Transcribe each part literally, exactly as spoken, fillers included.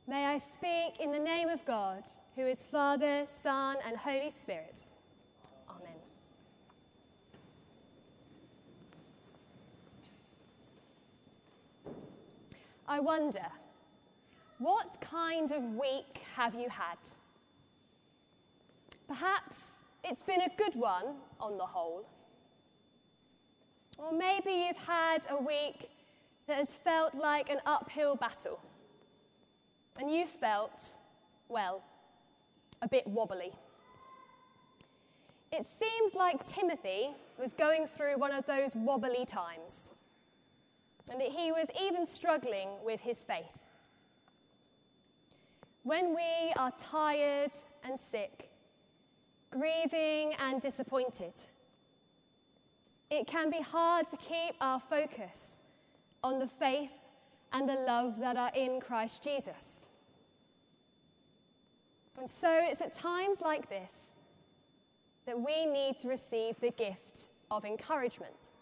May I speak in the name of God, who is Father, Son, and Holy Spirit. Amen. I wonder, what kind of week have you had? Perhaps it's been a good one on the whole. Or maybe you've had a week that has felt like an uphill battle. And you felt, well, a bit wobbly. It seems like Timothy was going through one of those wobbly times, and that he was even struggling with his faith. When we are tired and sick, grieving and disappointed, it can be hard to keep our focus on the faith and the love that are in Christ Jesus. And so it's at times like this that we need to receive the gift of encouragement.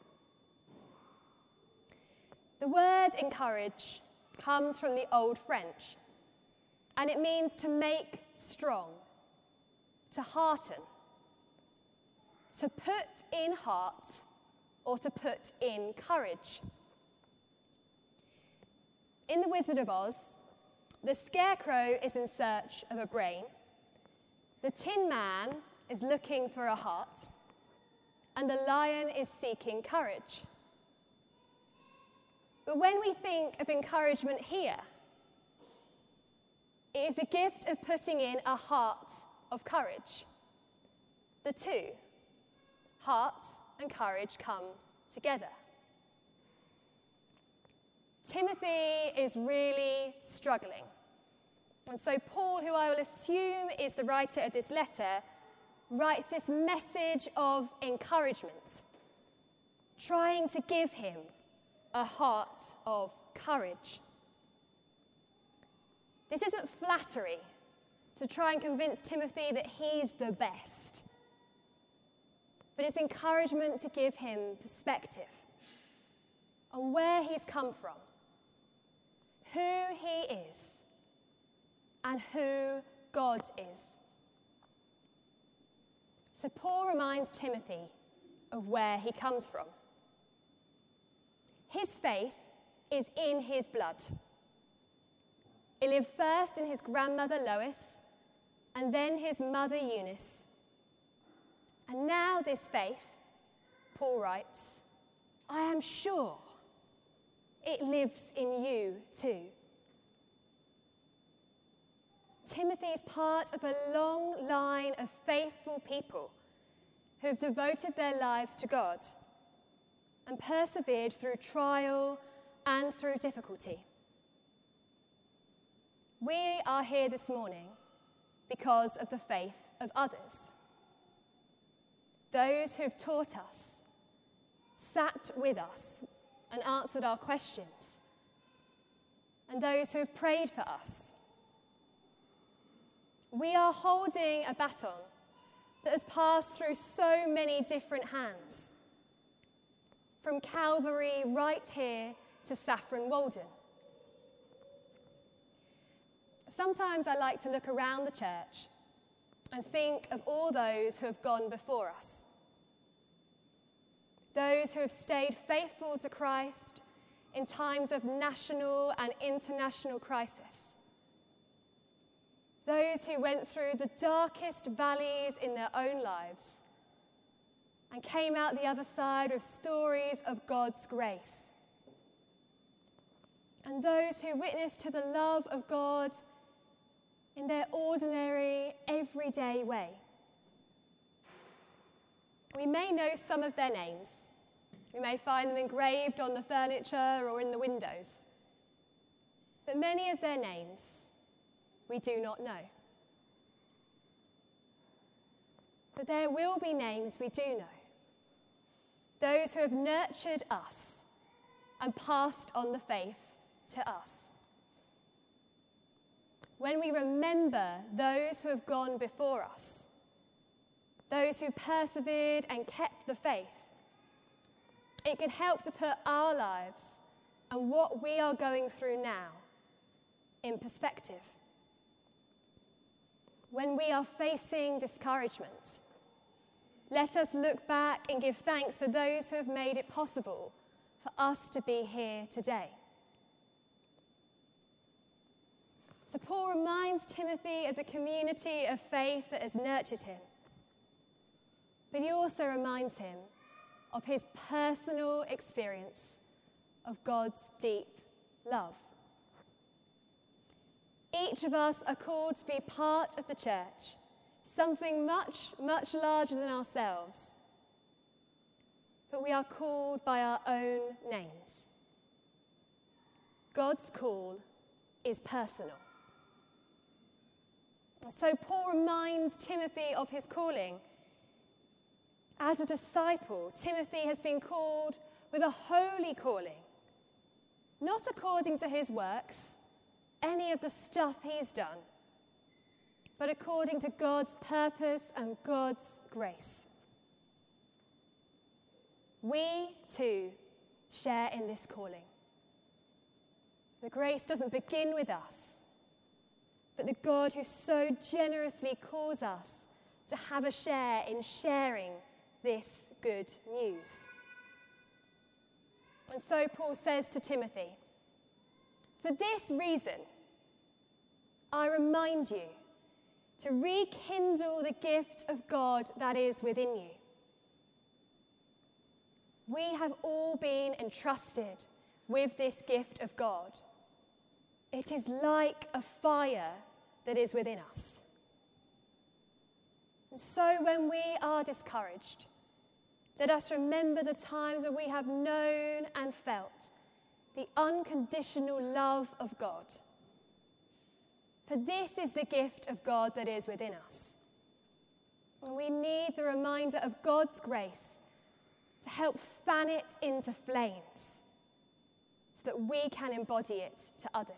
The word encourage comes from the Old French, and it means to make strong, to hearten, to put in heart, or to put in courage. In The Wizard of Oz, the Scarecrow is in search of a brain, the Tin Man is looking for a heart, and the Lion is seeking courage. But when we think of encouragement here, it is the gift of putting in a heart of courage. The two, heart and courage, come together. Timothy is really struggling. And so Paul, who I will assume is the writer of this letter, writes this message of encouragement, trying to give him a heart of courage. This isn't flattery to try and convince Timothy that he's the best, but it's encouragement to give him perspective on where he's come from, who he is, and who God is. So Paul reminds Timothy of where he comes from. His faith is in his blood. It lived first in his grandmother Lois, and then his mother Eunice. And now this faith, Paul writes, I am sure it lives in you too. Timothy is part of a long line of faithful people who have devoted their lives to God and persevered through trial and through difficulty. We are here this morning because of the faith of others. Those who have taught us, sat with us, and answered our questions, and those who have prayed for us. We are holding a baton that has passed through so many different hands, from Calvary right here to Saffron Walden. Sometimes I like to look around the church and think of all those who have gone before us. Those who have stayed faithful to Christ in times of national and international crisis. Those who went through the darkest valleys in their own lives and came out the other side with stories of God's grace. And those who witnessed to the love of God in their ordinary, everyday way. We may know some of their names. We may find them engraved on the furniture or in the windows. But many of their names we do not know. But there will be names we do know. Those who have nurtured us and passed on the faith to us. When we remember those who have gone before us, those who persevered and kept the faith, it can help to put our lives and what we are going through now in perspective. when we are facing discouragement, let us look back and give thanks for those who have made it possible for us to be here today. So Paul reminds Timothy of the community of faith that has nurtured him. But he also reminds him of his personal experience of God's deep love. Each of us are called to be part of the church, something much, much larger than ourselves. But we are called by our own names. God's call is personal. So Paul reminds Timothy of his calling. As a disciple, Timothy has been called with a holy calling, not according to his works, any of the stuff he's done, but according to God's purpose and God's grace. We, too, share in this calling. The grace doesn't begin with us, but the God who so generously calls us to have a share in sharing this good news. And so Paul says to Timothy, for this reason, I remind you to rekindle the gift of God that is within you. We have all been entrusted with this gift of God. It is like a fire that is within us. And so when we are discouraged, let us remember the times when we have known and felt the unconditional love of God. For this is the gift of God that is within us. And we need the reminder of God's grace to help fan it into flames so that we can embody it to others.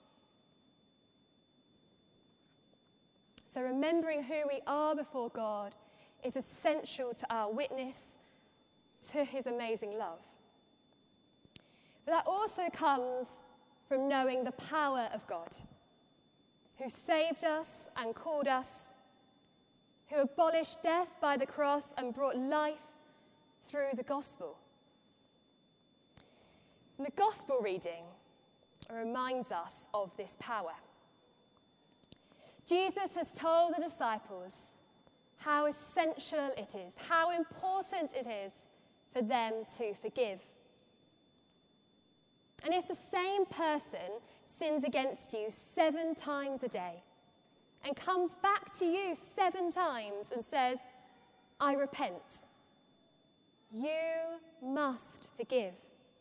So remembering who we are before God is essential to our witness to his amazing love. But that also comes from knowing the power of God, who saved us and called us, who abolished death by the cross and brought life through the gospel. And the gospel reading reminds us of this power. Jesus has told the disciples how essential it is, how important it is for them to forgive. And if the same person sins against you seven times a day and comes back to you seven times and says, I repent, you must forgive.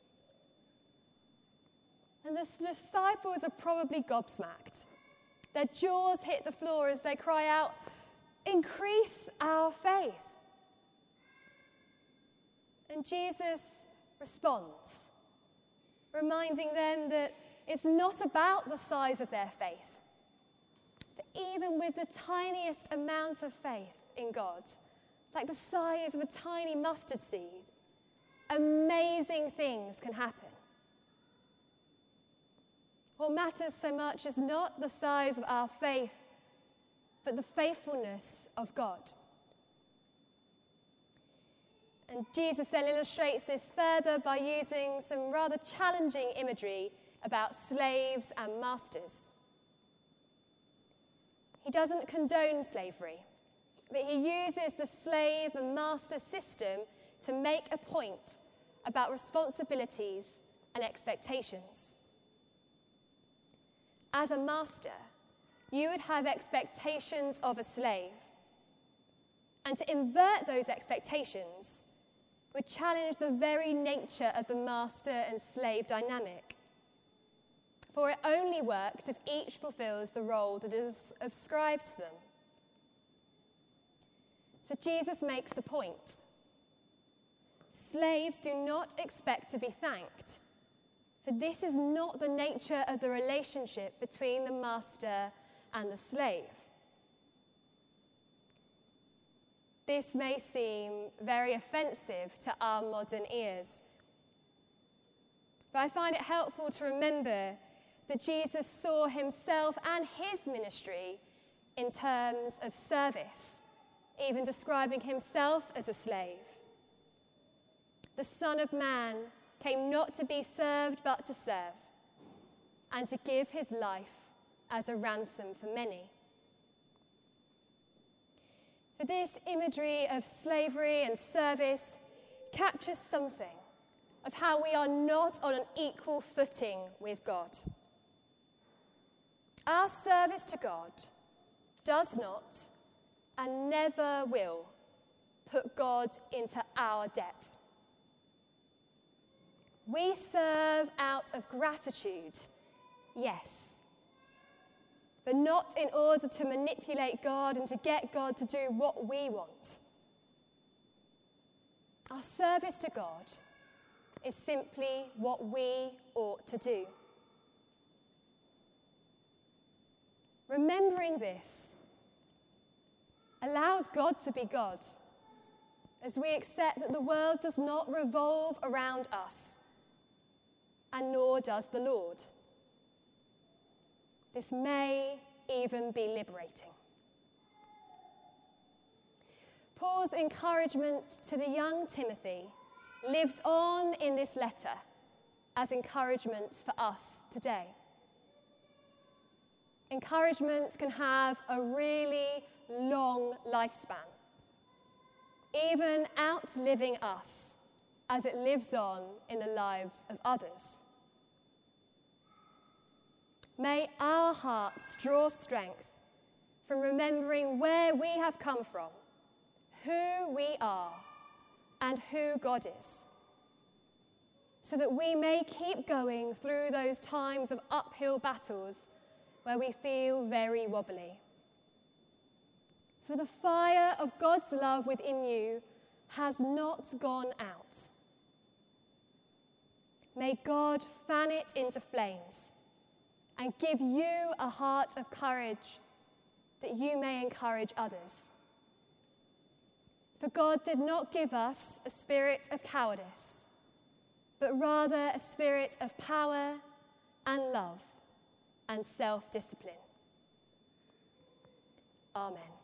And the disciples are probably gobsmacked. Their jaws hit the floor as they cry out, increase our faith. And Jesus responds, reminding them that it's not about the size of their faith. That even with the tiniest amount of faith in God, like the size of a tiny mustard seed, amazing things can happen. What matters so much is not the size of our faith, but the faithfulness of God. And Jesus then illustrates this further by using some rather challenging imagery about slaves and masters. He doesn't condone slavery, but he uses the slave and master system to make a point about responsibilities and expectations. As a master, you would have expectations of a slave, and to invert those expectations would challenge the very nature of the master and slave dynamic. For it only works if each fulfills the role that is ascribed to them. So Jesus makes the point. Slaves do not expect to be thanked, for this is not the nature of the relationship between the master and the slave. This may seem very offensive to our modern ears, but I find it helpful to remember that Jesus saw himself and his ministry in terms of service, even describing himself as a slave. The Son of Man came not to be served but to serve, and to give his life as a ransom for many. For this imagery of slavery and service captures something of how we are not on an equal footing with God. Our service to God does not and never will put God into our debt. We serve out of gratitude, yes, but not in order to manipulate God and to get God to do what we want. Our service to God is simply what we ought to do. Remembering this allows God to be God, as we accept that the world does not revolve around us, and nor does the Lord. This may even be liberating. Paul's encouragement to the young Timothy lives on in this letter as encouragement for us today. Encouragement can have a really long lifespan, even outliving us as it lives on in the lives of others. May our hearts draw strength from remembering where we have come from, who we are, and who God is, so that we may keep going through those times of uphill battles where we feel very wobbly. For the fire of God's love within you has not gone out. May God fan it into flames and give you a heart of courage that you may encourage others. For God did not give us a spirit of cowardice, but rather a spirit of power and love and self-discipline. Amen.